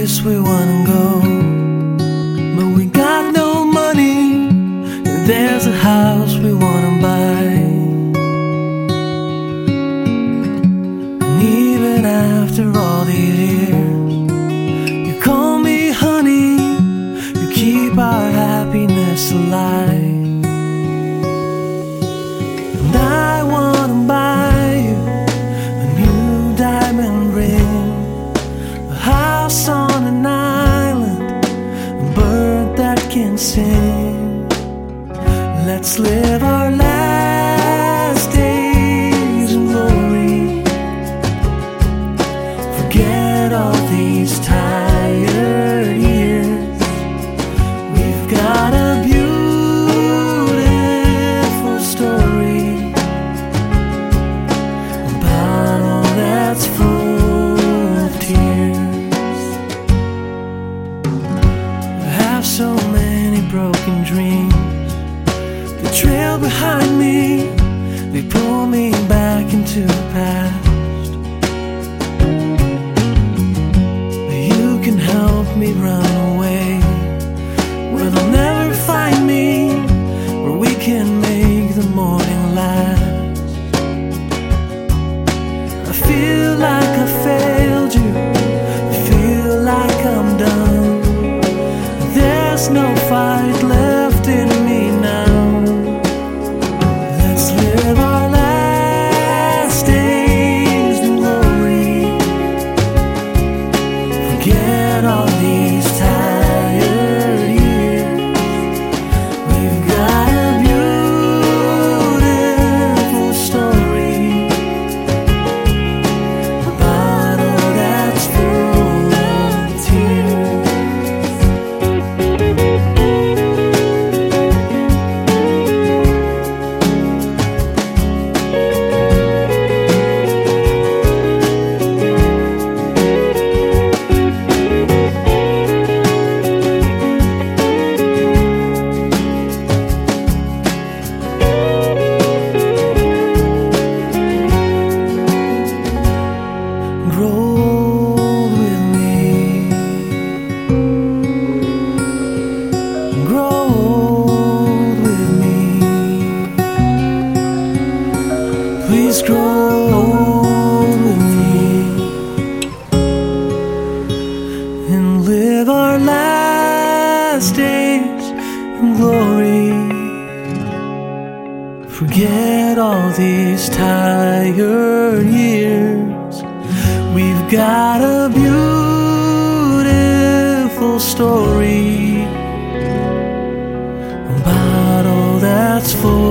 place we wanna go, but we got no money. And there's a house we wanna buy, and even after all these years, you call me honey, you keep our happiness alive. And I wanna buy you a new diamond ring, a house on an island, a bird that can sing. Let's live our last days in glory, forget all these tired years. We've got a beautiful story about all that's full of tears. I have so many broken dreams, they trail behind me, they pull me back into the past. But you can help me run away, where they'll never find me, where we can make the morning last. I feel like I failed you, I feel like I'm done. There's no fight left in me now. Let's live our last days in glory, forget all these tired years. We've got a beautiful story about all that's full of tears. Grow old with me, grow old with me. Please grow old with me, and live our last days in glory. Forget all these tired years. We've got a beautiful story about all that's full